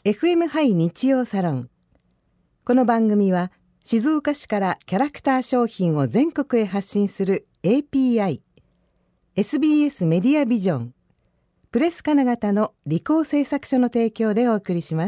FM ハイ日曜サロン。この番組は静岡市からキャラクター商品を全国へ発信する API、 SBS メディアビジョン、プレス金型の理工製作所の提供でお送りします。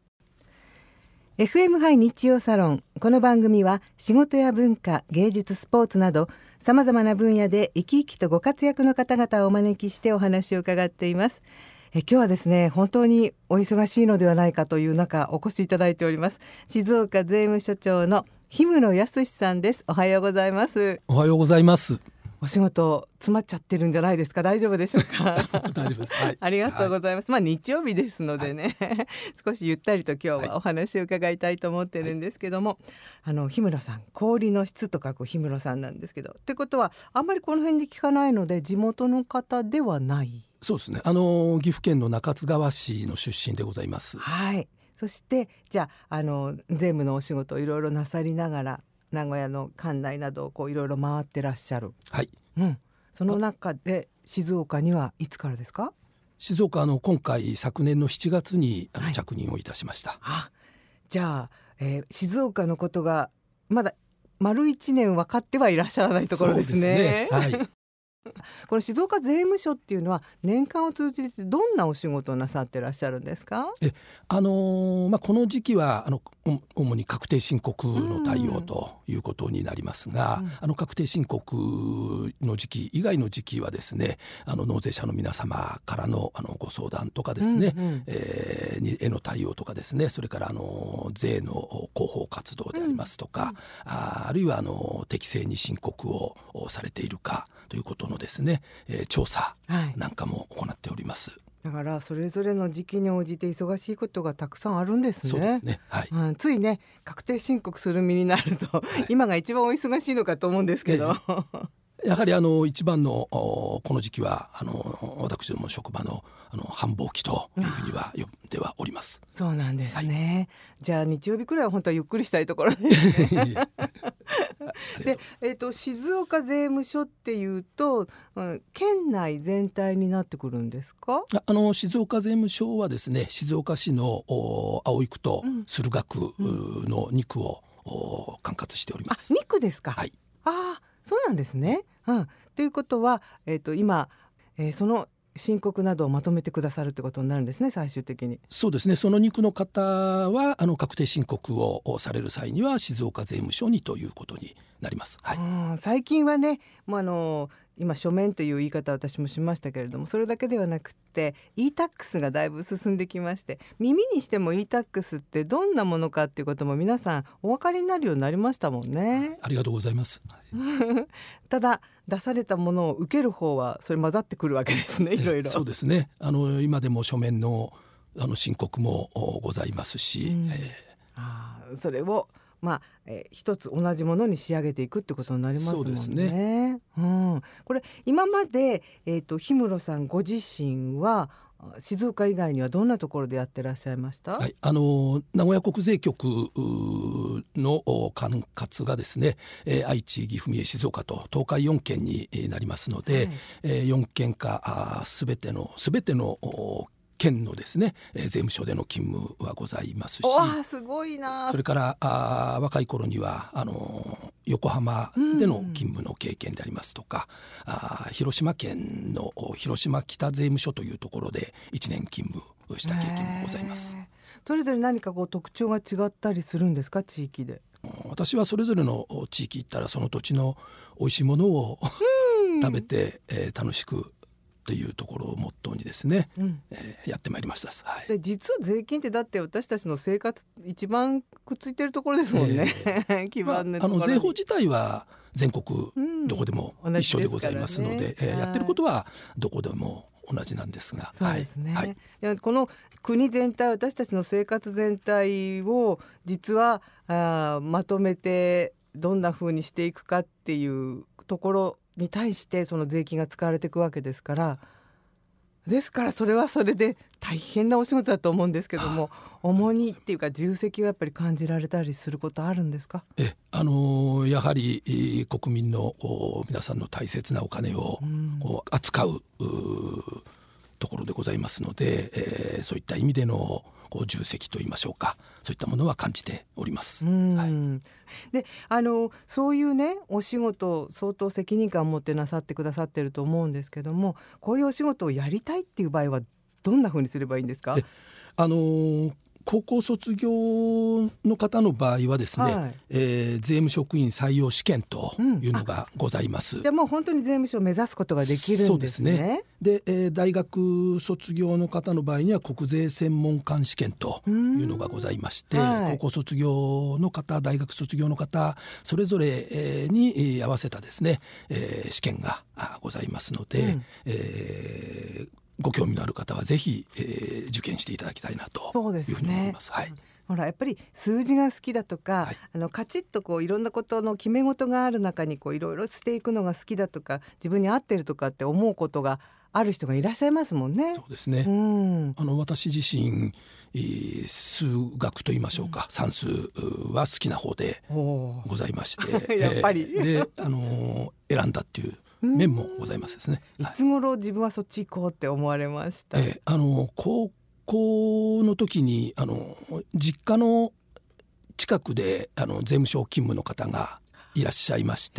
FM ハイ日曜サロン。この番組は仕事や文化、芸術、スポーツなどさまざまな分野で生き生きとご活躍の方々をお招きしてお話を伺っています。今日はですね、本当にお忙しいのではないかという中お越しいただいております。静岡税務署長の氷室康さんです。おはようございます。 おはようございます。 お仕事詰まっちゃってるんじゃないですか？大丈夫でしょうか？ 大丈夫です、はい、 ありがとうございます、日曜日ですのでね、少しゆったりと今日はお話を伺いたいと思ってるんですけども、氷室さん、氷の質と書く氷室さんなんですけど、ってことはあんまりこの辺で聞かないので地元の方ではない？ そうですね、岐阜県の中津川市の出身でございます。 はい。そしてじゃあ、税務のお仕事をいろいろなさりながら名古屋の管内などをいろいろ回ってらっしゃる。 はい、 その中で静岡にはいつからですか？ 静岡今回昨年の7月に着任をいたしました。 じゃあ、静岡のことがまだ丸1年分かってはいらっしゃらないところですね。 そうですね、はいこの静岡税務署っていうのは年間を通じてどんなお仕事をなさってらっしゃるんですか？ この時期は主に確定申告の対応ということになりますが、確定申告の時期以外の時期はですね、納税者の皆様からのご相談とかですね、への対応とかですね、それから税の広報活動でありますとか、あるいは適正に申告をされているかということのですね、調査なんかも行っております。 だからそれぞれの時期に応じて忙しいことがたくさんあるんですね。 そうですね、はい。 ついね、確定申告する身になると、今が一番お忙しいのかと思うんですけど、 やはり一番のこの時期は私ども職場の繁忙期というふうには呼んではおります。 そうなんですね、じゃあ日曜日くらいは本当はゆっくりしたいところですね。で、静岡税務署っていうと、県内全体になってくるんですか？ 静岡税務署はですね、静岡市の葵区と駿河区の2区を管轄しております。 2区ですか？ はい。 そうなんですね。ということは、今、その申告などをまとめてくださるということになるんですね、最終的に。 そうですね、その2区の方は確定申告をされる際には静岡税務署にということになります。 最近はね、もう今書面という言い方を私もしましたけれども、それだけではなくって e-tax がだいぶ進んできまして、耳にしても e-tax ってどんなものかっていうことも皆さんお分かりになるようになりましたもんね。 ありがとうございます。 ただ出されたものを受ける方はそれ混ざってくるわけですね、いろいろ。 そうですね、今でも書面の申告もございますし、 それを一つ同じものに仕上げていくってことになりますもんね。 そうですね、 これ今まで、氷室さんご自身は静岡以外にはどんなところでやってらっしゃいました？ 名古屋国税局の管轄がですね、愛知、岐阜、三重、静岡と東海4県になりますので、4県かすべての県のですね、税務署での勤務はございますし、 すごいな。 それから若い頃には横浜での勤務の経験でありますとか、広島県の広島北税務署というところで1年勤務した経験もございます。 それぞれ何か特徴が違ったりするんですか、地域で？ 私はそれぞれの地域行ったらその土地の美味しいものを食べて、楽しくというところをモットーにですね、やってまいりました。 で実は税金ってだって私たちの生活一番くっついてるところですもんね。基盤のところに税法自体は全国どこでも一緒でございますので、やってることはどこでも同じなんですが、 そうですね、この国全体、私たちの生活全体を実はまとめてどんな風にしていくかっていうところに対してその税金が使われていくわけですから、それはそれで大変なお仕事だと思うんですけども、重荷っていうか重責はやっぱり感じられたりすることあるんですか？やはり国民の皆さんの大切なお金を扱うところでございますので、そういった意味での重責といいましょうか、そういったものは感じております。はい、 でそういうねお仕事相当責任感を持ってなさってくださってると思うんですけども、こういうお仕事をやりたいっていう場合はどんなふうにすればいいんですか？ 高校卒業の方の場合はですね、 はい、 税務職員採用試験というのがございます。 じゃあもう本当に税務署を目指すことができるんですね。 そうですね。で、大学卒業の方の場合には国税専門官試験というのがございまして、 はい、 高校卒業の方、大学卒業の方それぞれに合わせたですね、試験がございますので、ご興味のある方はぜひ、受験していただきたいなというふうに思います。はい、 ほらやっぱり数字が好きだとか、 はい、 カチッといろんなことの決め事がある中にいろいろしていくのが好きだとか、自分に合ってるとかって思うことがある人がいらっしゃいますもんね。 そうですね。私自身、数学といいましょうか、算数は好きな方でございましてやっぱり、 で選んだっていう面もございますですね。 いつ頃自分はそっち行こうって思われました？ 高校の時に実家の近くで税務署勤務の方がいらっしゃいまして、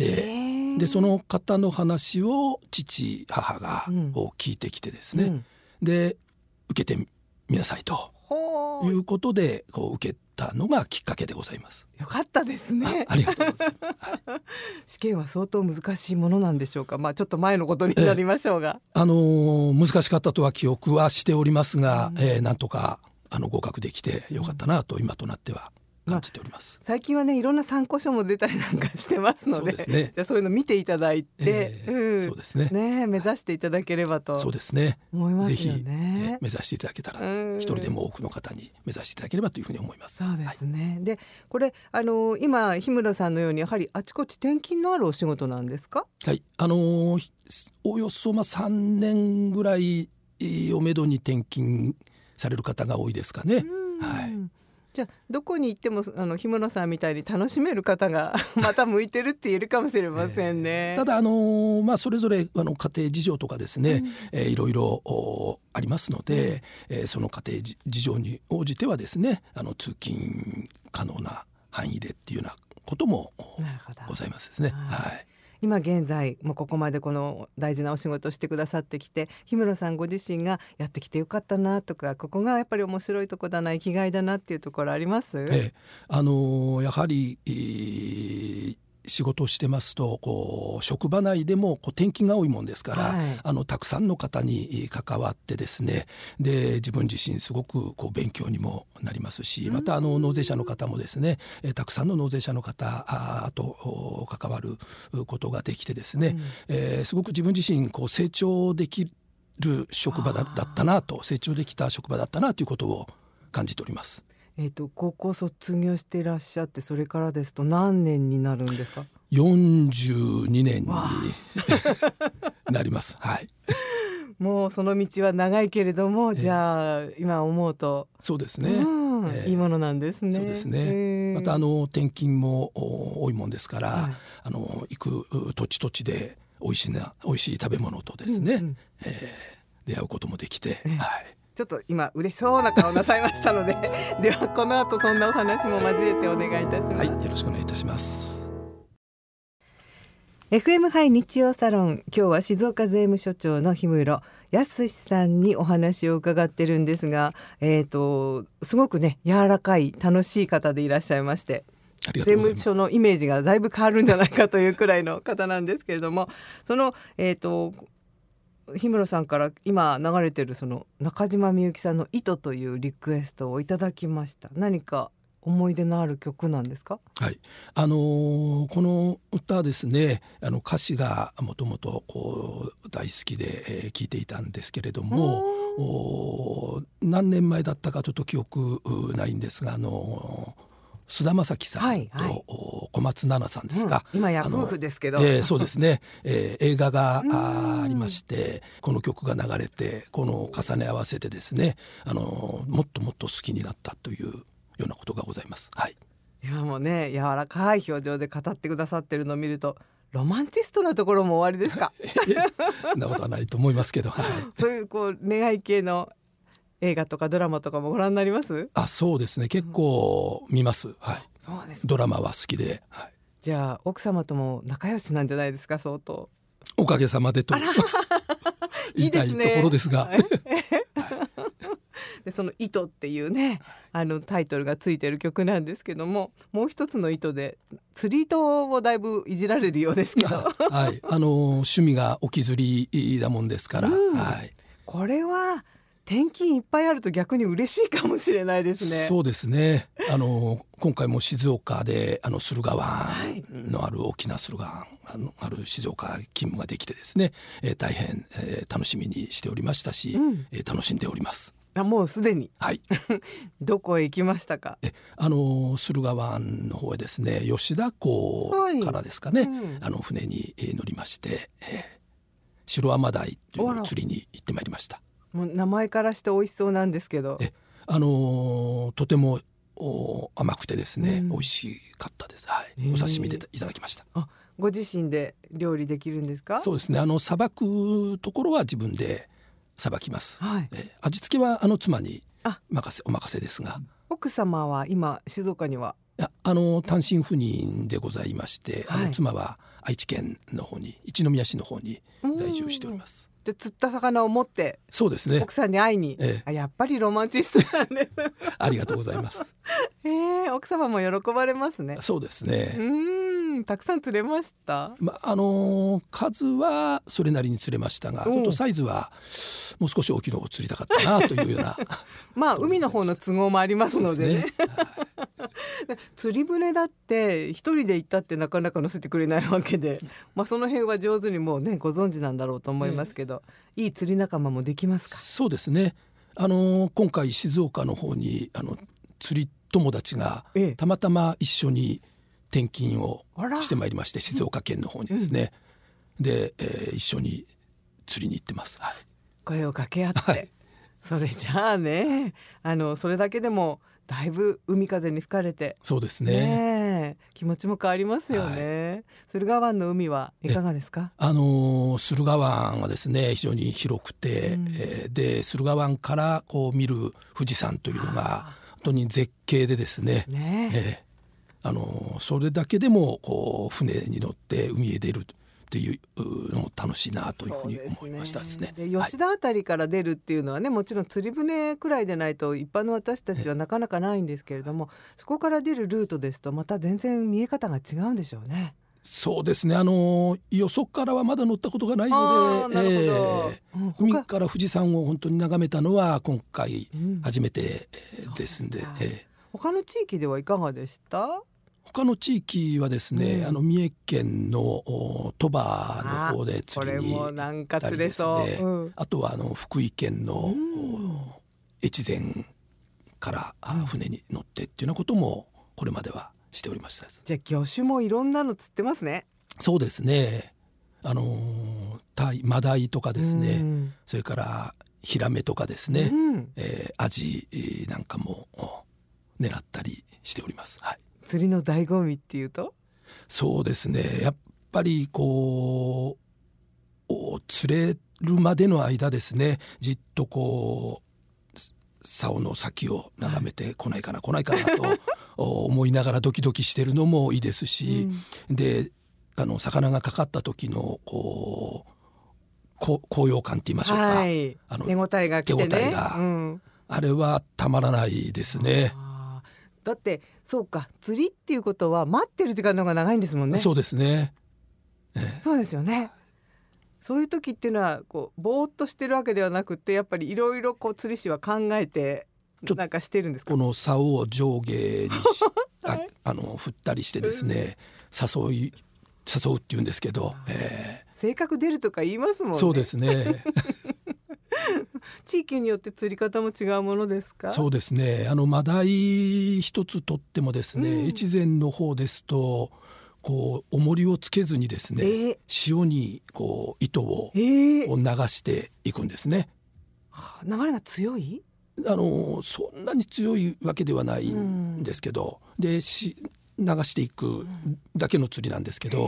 でその方の話を父母が聞いてきてですね、で受けてみなさいということで受けたのがきっかけでございます。 よかったですね。 ありがとうございます。はい、 試験は相当難しいものなんでしょうか？ちょっと前のことになりましょうが、 難しかったとは記憶はしておりますが、なんとか合格できてよかったなと今となっては感じております。 最近はねいろんな参考書も出たりなんかしてますの で、 そうですね、 じゃあそういうの見ていただいて、 そうですね、 目指していただければとそうですね、 思いますよね。 ぜひ、目指していただけたら、一人でも多くの方に目指していただければというふうに思います。 そうですね、はい、でこれ今氷室さんのようにやはりあちこち転勤のあるお仕事なんですか？ はい、およそ3年ぐらいをめどに転勤される方が多いですかね。はい、 じゃあどこに行っても氷室さんみたいに楽しめる方がまた向いてるって言えるかもしれませんね。 ただそれぞれ家庭事情とかですね、いろいろありますので、その家庭事情に応じてはですね通勤可能な範囲でっていうようなこともございますですね。はい、 今現在もうここまでこの大事なお仕事をしてくださってきて、氷室さんご自身がやってきてよかったなとか、ここがやっぱり面白いとこだな、生きがいだなっていうところあります？ やはり、仕事をしてますと職場内でも転勤が多いもんですから、はい、たくさんの方に関わってですね、で自分自身すごく勉強にもなりますし、また納税者の方もですね、たくさんの納税者の方と関わることができてですね、すごく自分自身成長できる職場だったなと、成長できた職場だったなということを感じております。 高校卒業していらっしゃって、それからですと何年になるんですか ？42年になります。はい、 もうその道は長いけれども、じゃあ今思うとそうですね、 いいものなんですね。 そうですね、また転勤も多いもんですから、はい、行く土地土地で美味しい食べ物とですね、出会うこともできて、はい、 ちょっと今嬉しそうな顔なさいましたのでではこの後そんなお話も交えてお願いいたします。 はい、よろしくお願いいたします。 FM ハイ日曜サロン、今日は静岡税務署長の氷室康さんにお話を伺ってるんですが、すごくね柔らかい楽しい方でいらっしゃいまして、税務署のイメージがだいぶ変わるんじゃないかというくらいの方なんですけれども、その氷室さんから今流れてるその中島みゆきさんの糸というリクエストをいただきました。何か思い出のある曲なんですか？ はい、この歌はですね、歌詞がもともと大好きで聴いていたんですけれども、何年前だったかちょっと記憶ないんですが、菅田将暉さんと小松菜奈さんですか、 今や夫婦ですけど、 そうですね、映画がありまして、この曲が流れてこの重ね合わせてですね、もっともっと好きになったというようなことがございます。はい、 いやもうね柔らかい表情で語ってくださってるのを見るとロマンチストなところも終わりですか？ そんなことはないと思いますけど、はい、 そういう恋愛系の映画とかドラマとかもご覧になります？ そうですね、結構見ます、はい、 そうですか。 ドラマは好きで、はい、 じゃあ奥様とも仲良しなんじゃないですか？相当おかげさまでと言いたいところですが、 でその糸っていうねタイトルがついてる曲なんですけども、もう一つの糸で釣り糸をだいぶいじられるようですけどはい、趣味が沖釣りだもんですから、はい、 これは転勤いっぱいあると逆に嬉しいかもしれないですね。 そうですね、今回も静岡で駿河湾のある大きな駿河湾ある静岡勤務ができてですね、大変、楽しみにしておりましたし、楽しんでおります。 もうすでに、 はい、 どこへ行きましたか？ 駿河湾の方へですね、吉田港からですかね、船に乗りまして、白甘鯛というのを釣りに行ってまいりました。 もう名前からして美味しそうなんですけど、 とても甘くてですね、美味しかったです、はい、お刺身でいただきました。 ご自身で料理できるんですか？ そうですね、さばくところは自分でさばきます、 はい、 味付けは妻にお任せですが。 奥様は今静岡には？ 単身赴任でございまして、妻は愛知県の方に一宮市の方に在住しております。 で釣った魚を持ってそうですね、 奥さんに会いに、やっぱりロマンチストなんですありがとうございます。 奥様も喜ばれますね。 そうですね、 たくさん釣れました？ 数はそれなりに釣れましたが、ちょっとサイズはもう少し大きいのを釣りたかったなというような海の方の都合もありますのでね。釣り船だって一人で行ったってなかなか乗せてくれないわけで、その辺は上手にもうねご存知なんだろうと思いますけど、いい釣り仲間もできますか？ そうですね、今回静岡の方に釣り友達がたまたま一緒に転勤をしてまいりまして、静岡県の方にですね、で、一緒に釣りに行ってます、はい、 声を掛け合って、それじゃあねそれだけでもだいぶ海風に吹かれて、 そうですね、 気持ちも変わりますよね、駿河湾の海はいかがですか？ 駿河湾はですね非常に広くて、で駿河湾から見る富士山というのが本当に絶景でですね、それだけでも船に乗って海へ出るっていうのも楽しいなというふうに思いましたですね。 で吉田あたりから出るっていうのはね、もちろん釣り船くらいでないと一般の私たちはなかなかないんですけれども、そこから出るルートですとまた全然見え方が違うんでしょうね。 そうですね、よそからはまだ乗ったことがないので、海から富士山を本当に眺めたのは今回初めてですんで、 他の地域ではいかがでした？ 他の地域はですね、三重県の鳥羽の方で釣りに行ったりですね、あとは福井県の越前から船に乗ってっていうようなこともこれまではしておりました。 じゃあ魚種もいろんなの釣ってますね。 そうですね、マダイとかですね、それからヒラメとかですね、アジなんかも狙ったりしております、はい。 釣りの醍醐味っていうと？ そうですね、やっぱり釣れるまでの間ですね、じっと竿の先を眺めて、来ないかなと思いながらドキドキしてるのもいいですし、で魚がかかった時の高揚感って言いましょうか、 手応えが来てね、 あれはたまらないですね。 だってそうか、釣りっていうことは待ってる時間の方が長いんですもんね。 そうですね、 そうですよね。そういう時っていうのはぼーっとしてるわけではなくて、やっぱりいろいろ釣り師は考えてなんかしてるんですか？ この竿を上下に振ったりしてですね、誘うっていうんですけど、 性格出るとか言いますもんね。 そうですね地域によって釣り方も違うものですか？そうですね、マダイ一つとってもですね、越前の方ですと重りをつけずにですね、潮に糸を流していくんですね。 流れが強い？ そんなに強いわけではないんですけど、で流していくだけの釣りなんですけど、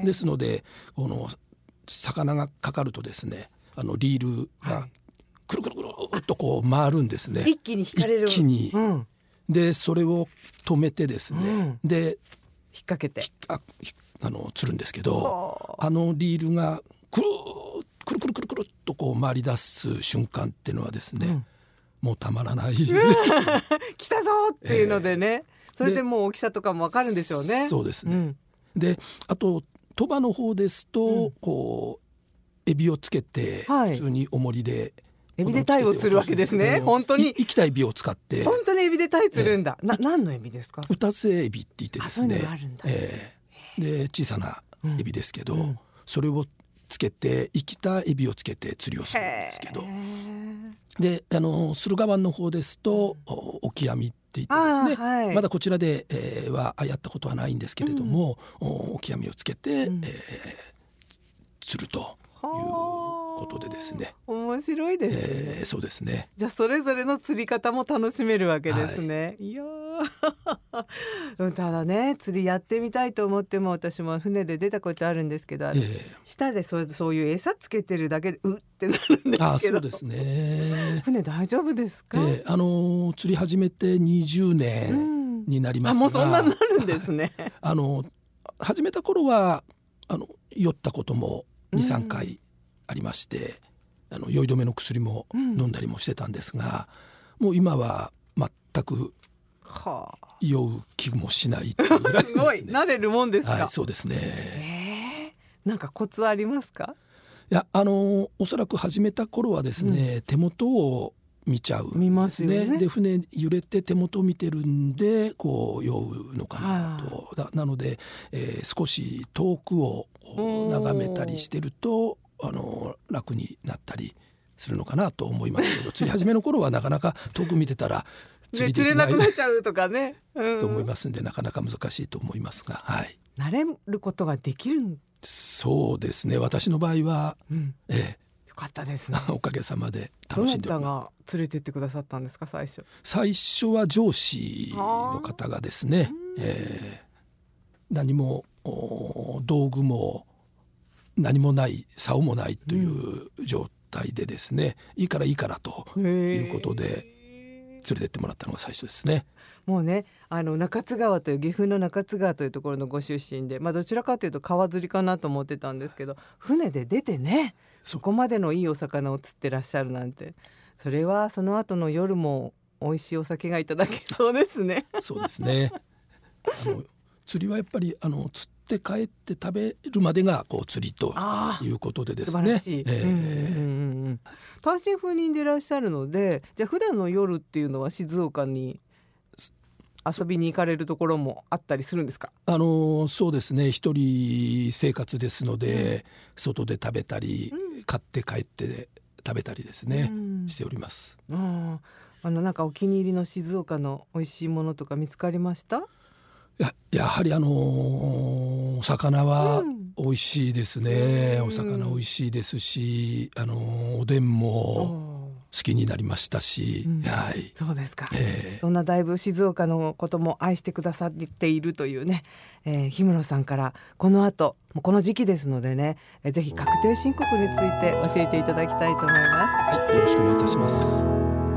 ですのでこの魚がかかるとですねリールがくるくるくるっとこう回るんですね。 一気に引かれる。 一気に、でそれを止めてですね、で引っ掛けて釣るんですけど、リールがくるくるくるくるっとこう回り出す瞬間っていうのはですね、もうたまらないです来たぞっていうのでね、それでもう大きさとかも分かるんでしょうね。 そうですね、であと鳥羽の方ですと、こうエビをつけて普通に重りで、 エビで鯛を釣るわけですね。本当に生きたエビを使って本当にエビで鯛釣るんだ。何のエビですか？ 歌瀬エビって言ってですね、で小さなエビですけど、それをつけて生きたエビをつけて釣りをするんですけど、で駿河湾の方ですとオキアミって言ってですね、まだこちらで、はやったことはないんですけれども、オキアミをつけて、釣るということでですね、 面白いですね。 そうですね。 じゃあそれぞれの釣り方も楽しめるわけですね。いやただね、釣りやってみたいと思っても、私も船で出たことあるんですけど、下でそういう餌つけてるだけでうってなるんですけど。 そうですね。 船大丈夫ですか？ 釣り始めて20年になりますが、 もうそんなになるんですね。 始めた頃は酔ったことも 2,3 回ありまして、酔い止めの薬も飲んだりもしてたんですが、もう今は全く酔う気もしないっていうぐらいですね。 すごい慣れるもんですか？ そうですね。 なんかコツありますか？ いやおそらく始めた頃はですね、手元を見ちゃうんですね。で船揺れて手元を見てるんでこう酔うのかなと。なので、少し遠くを眺めたりしてると楽になったりするのかなと思いますけど、釣り始めの頃はなかなか遠く見てたら釣りできない、 釣れなくなっちゃうとかね、 と思いますんで、なかなか難しいと思いますが、 慣れることができるん。 そうですね。私の場合は、 よかったですね。 おかげさまで楽しんでおります。 どなたが連れてってくださったんですか？最初は上司の方がですね、何も道具も何もない竿もないという状態でですね、いいからということで連れてってもらったのが最初ですね。 もうね、中津川という岐阜の中津川というところのご出身で、どちらかというと川釣りかなと思ってたんですけど、船で出てね、そこまでのいいお魚を釣ってらっしゃるなんて、それはその後の夜も美味しいお酒がいただけそうですね。 そうですね。釣りはやっぱり釣って帰って食べるまでが釣りということでですね。 素晴らしい。単身赴任でいらっしゃるので、じゃあ普段の夜っていうのは静岡に遊びに行かれるところもあったりするんですか？ そうですね。一人生活ですので、外で食べたり、買って帰って食べたりですね、しております。 なんかお気に入りの静岡の美味しいものとか見つかりました？ やはりお魚は美味しいですね。お魚美味しいですし、おでんも好きになりましたし、 そうですか。そんなだいぶ静岡のことも愛してくださっているというね、氷室さんからこの後この時期ですのでね、ぜひ確定申告について教えていただきたいと思います。 よろしくお願いいたします。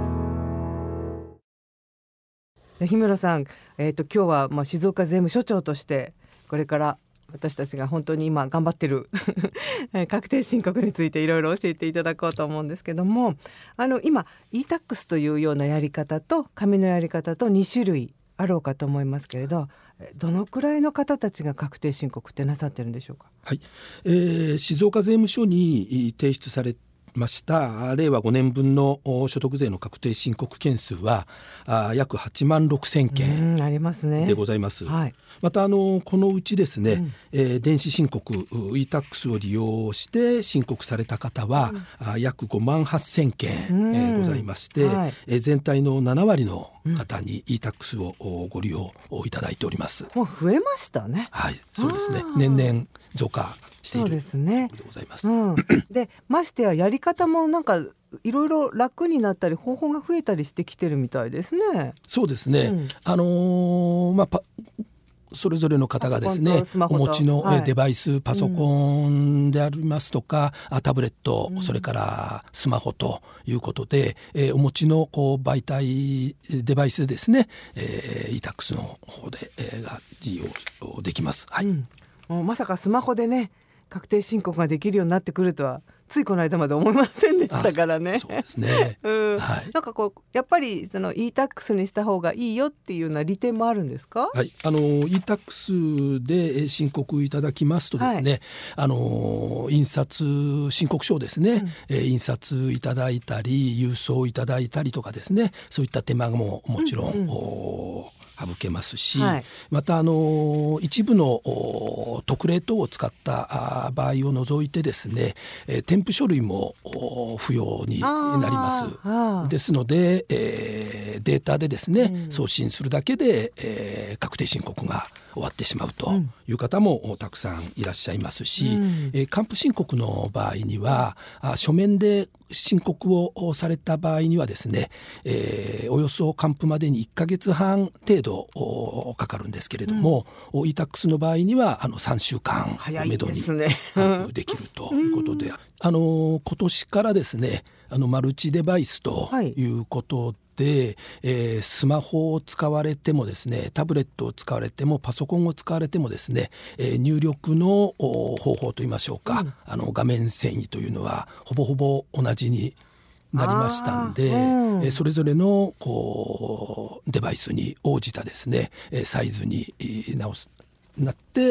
氷室さん、今日は静岡税務署長としてこれから私たちが本当に今頑張ってる確定申告についていろいろ教えていただこうと思うんですけども、今 e-tax というようなやり方と紙のやり方と2種類あろうかと思いますけれど、どのくらいの方たちが確定申告ってなさってるんでしょうか？ 静岡税務署に提出されました令和5年分の所得税の確定申告件数は約8万6,000件ありますね。 でございます。またこのうちですね、電子申告 e-tax を利用して申告された方は、約5万8,000件、ございまして、全体の7割の方に e-tax をご利用いただいております。 もう増えましたね。 そうですね。年々増加しているということでございます。 でましてややり方もなんかいろいろ楽になったり方法が増えたりしてきてるみたいですね。 そうですね。 それぞれの方がですねお持ちのデバイス、パソコンでありますとか、タブレット、それからスマホということで、お持ちの媒体デバイスでですね、e-tax の方で、利用できます。はい。 もうまさかスマホでね確定申告ができるようになってくるとはついこの間まで思いませんでしたからね。 そうですね、 はい、なんかやっぱりその e-tax にした方がいいよっていうような利点もあるんですか？ はい、e-tax で申告いただきますとですね、印刷申告書をですね、印刷いただいたり郵送いただいたりとかですね、そういった手間ももちろん、省けますし、また一部の特例等を使った場合を除いてですね、添付書類も不要になります。ですので、データでですね、送信するだけで、確定申告が終わってしまうという方もたくさんいらっしゃいますし、還付申告の場合には書面で申告をされた場合にはですね、およそ還付までに1ヶ月半程度かかるんですけれども、e-tax の場合には3週間をめどに還付できるということで、今年からですねマルチデバイスということで、スマホを使われてもですね、タブレットを使われてもパソコンを使われてもですね、入力の方法といいましょうか、画面遷移というのはほぼほぼ同じになりましたんで、それぞれのデバイスに応じたですねサイズになって、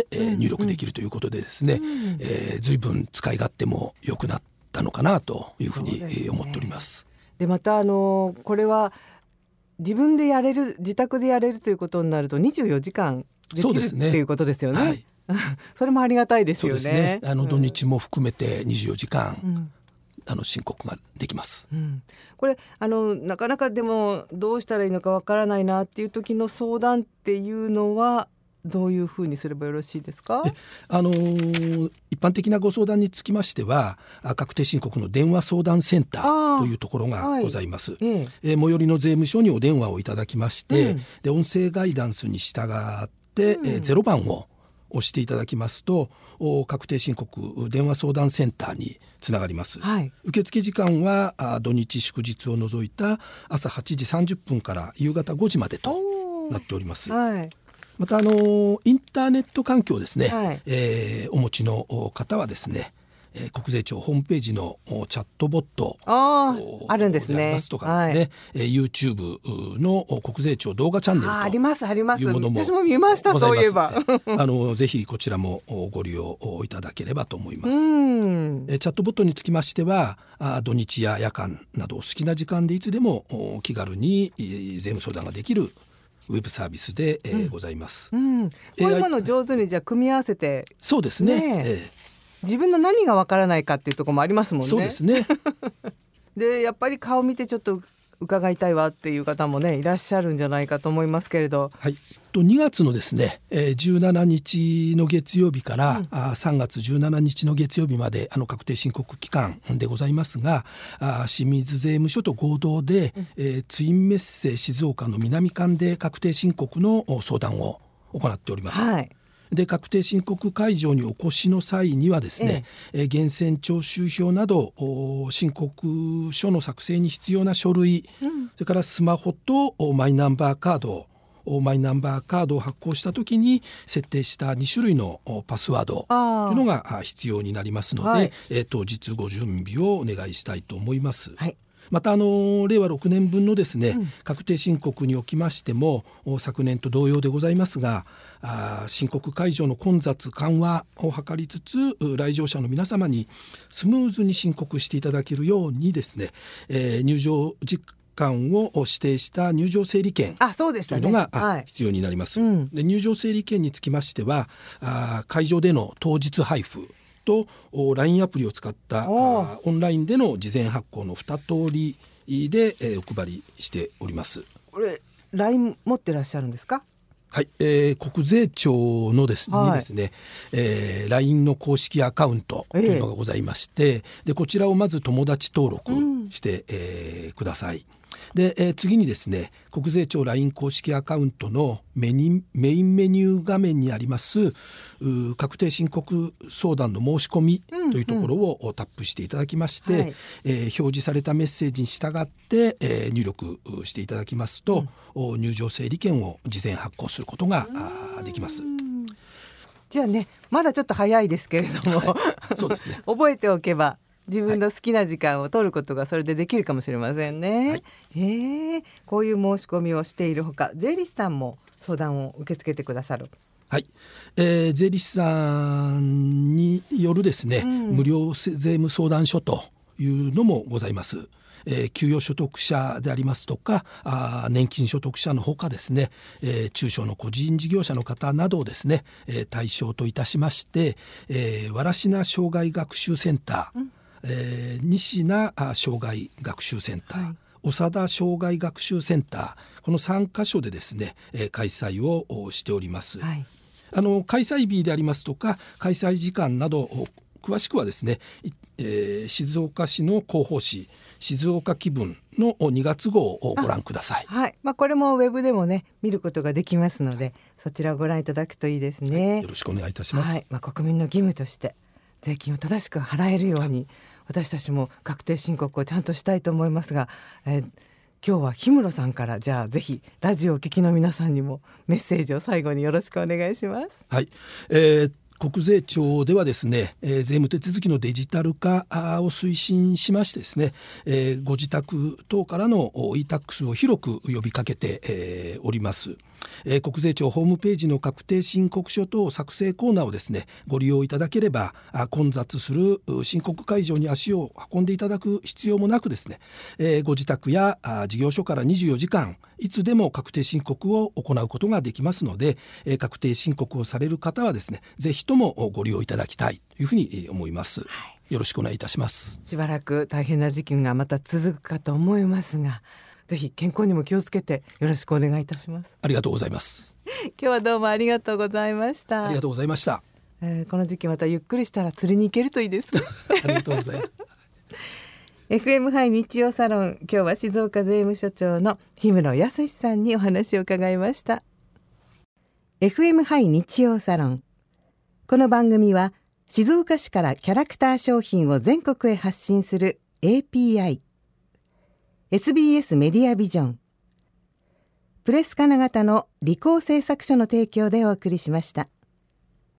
入力できるということでですね、随分使い勝手も良くなったのかなというふうに思っております。 でまたこれは自分でやれる、自宅でやれるということになると24時間できるっていうことですよね。はい、それもありがたいですよね。 そうですね、土日も含めて24時間、申告ができます。 これなかなかでもどうしたらいいのかわからないなっていう時の相談っていうのはどういうふうにすればよろしいですか？ 一般的なご相談につきましては確定申告の電話相談センターというところがございます。最寄りの税務署にお電話をいただきまして、で音声ガイダンスに従って、0番を押していただきますと確定申告電話相談センターにつながります。受付時間は土日祝日を除いた朝8時30分から夕方5時までとなっております。またインターネット環境ですね、お持ちの方はですね、国税庁ホームページのチャットボットあるんですね。 ありますとかですね、YouTube の国税庁動画チャンネルとありますあります。 いうものも私も見ました。そういえばぜひこちらもご利用いただければと思います。チャットボットにつきましては土日や夜間などお好きな時間でいつでも気軽に税務相談ができるウェブサービスで、ございます。こういうものを上手にじゃあ組み合わせて、 そうですね、 自分の何がわからないかっていうところもありますもんね。 そうですねでやっぱり顔見てちょっと伺いたいわっていう方もねいらっしゃるんじゃないかと思いますけれど、 2月のですね、17日の月曜日から、3月17日の月曜日まで確定申告期間でございますが、清水税務署と合同で、ツインメッセ静岡の南館で確定申告の相談を行っております。で確定申告会場にお越しの際にはですね、源泉徴収票など申告書の作成に必要な書類、それからスマホとマイナンバーカードを発行したときに設定した2種類のパスワードというのが必要になりますので、当日ご準備をお願いしたいと思います。また令和6年分のですね、確定申告におきましても昨年と同様でございますが、申告会場の混雑緩和を図りつつ来場者の皆様にスムーズに申告していただけるようにですね、入場時間を指定した入場整理券というのが必要になります。で入場整理券につきましては会場での当日配布と LINE アプリを使ったオンラインでの事前発行の2通りで、お配りしております。 これ LINE 持ってらっしゃるんですか？ 国税庁のですね、LINE の公式アカウントというのがございまして、でこちらをまず友達登録して、ください。 で、次にですね、国税庁 LINE 公式アカウントのメインメニュー画面にあります確定申告相談の申し込みというところをタップしていただきまして、表示されたメッセージに従って、入力していただきますと、入場整理券を事前発行することができます。 じゃあね、まだちょっと早いですけれども、 そうですね覚えておけば自分の好きな時間を取ることがそれでできるかもしれませんね。こういう申し込みをしているほか、税理士さんも相談を受け付けてくださる。 はい、税理士さんによるですね、無料税務相談所というのもございます。給与所得者でありますとか年金所得者のほかですね、中小の個人事業者の方などをですね、対象といたしまして、藁科障害学習センター、西名障害学習センター、長田障害学習センター、この3カ所でですね、開催をしております。開催日でありますとか開催時間など詳しくはですね、静岡市の広報誌静岡気分の2月号をご覧ください。 これもウェブでもね見ることができますので、そちらをご覧いただくといいですね。 よろしくお願いいたします。 国民の義務として税金を正しく払えるように、私たちも確定申告をちゃんとしたいと思いますが、今日は氷室さんから、じゃあぜひラジオを聞きの皆さんにもメッセージを最後によろしくお願いします。 国税庁ではですね、税務手続きのデジタル化を推進しましてですね、ご自宅等からの e-tax を広く呼びかけて、おります。国税庁ホームページの確定申告書等作成コーナーをですねご利用いただければ、混雑する申告会場に足を運んでいただく必要もなくですね、ご自宅や事業所から24時間いつでも確定申告を行うことができますので、確定申告をされる方はですねぜひともご利用いただきたいというふうに思います。よろしくお願いいたします。 しばらく大変な時期がまた続くかと思いますが、ぜひ健康にも気をつけてよろしくお願いいたします。 ありがとうございます。 今日はどうもありがとうございました。 ありがとうございました。 この時期またゆっくりしたら釣りに行けるといいですね。 ありがとうございます。 FM ハイ日曜サロン、今日は静岡税務署長の氷室康さんにお話を伺いました。 FM ハイ日曜サロン、この番組は静岡市からキャラクター商品を全国へ発信する API、 SBS メディアビジョン、プレス金型の理工製作所の提供でお送りしました。